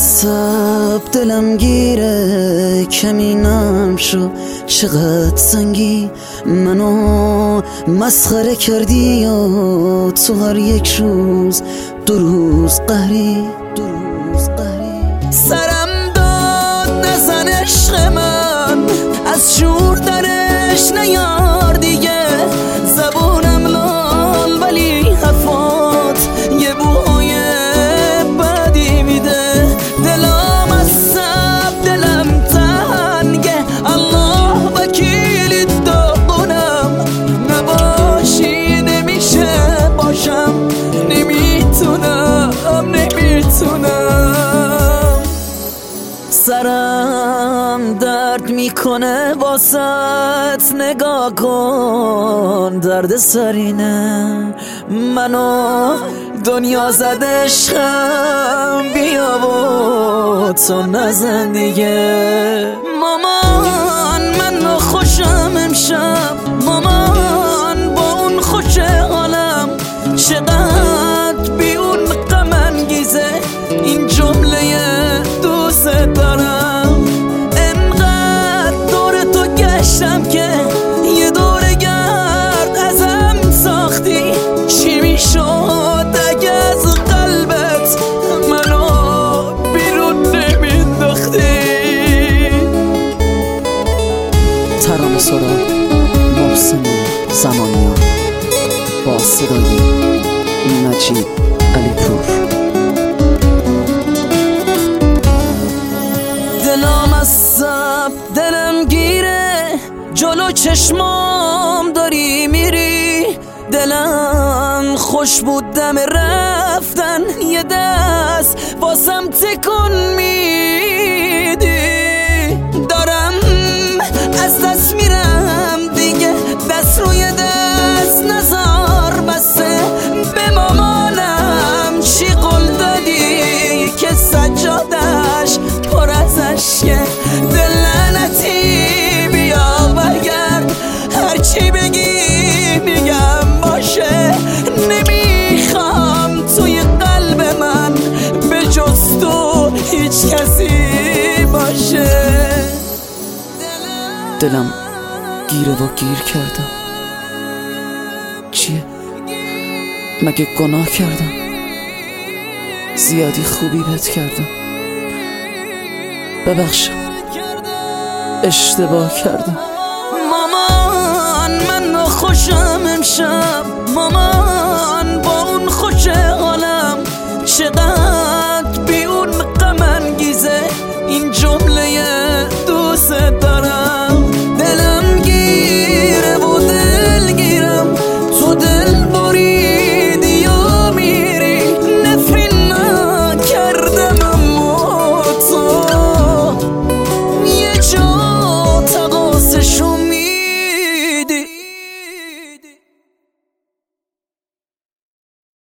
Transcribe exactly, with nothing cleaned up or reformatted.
عصب دلم گیره، کمینم شو چقدر سنگی منو مسخره کردی و تو هر یک روز دو روز قهری دو روز قهری. سرم داد نزن عشق من، از شور درش نیار دیگه، زبونم لال ولی حرفات یه بوهای بدی میده. دلم عصب دلم تنگه، الله وکیلی داغونم، نباشی نمیشه باشم، نمیتونم نمیتونم. سرم درد میکنه واسط، نگاه کن درد سرینه منو دنیا زد عشقم، بیا و تو نزن دیگه. مامان من خوشم امشب، مامان با اون خوش حالم، چقدر بی اون غم انگیزه این جمله دوست دارم. انقدر دور تو گشتم که یه دور گرد ازم ساختی، چی میشد اگه از قلبت منو بیرون نمینداختی. ترانه سرا محسن زمانیان با صدای نجیب علیپور. دلم عصب دلم گیره، جلو چشمام داری میری، دلم خوش بود دم رفتن، یه دست واسم تکون میدی. دارم از دست میرم دیگه، دست روی دست نزار بسه، به مامانم چی قول دادی که سجادش پر از عشقه. دل لعنتی بیا برگرد، هرچی بگی میگم باشه، نمیخوام توی قلب من به جز تو هیچ کسی باشه. دلم گیره و گیر کردم، چیه؟ مگه گناه کردم؟ زیادی خوبی بهت کردم، ببخشم اشتباه کردم. مامان من خوشم امشب، مامان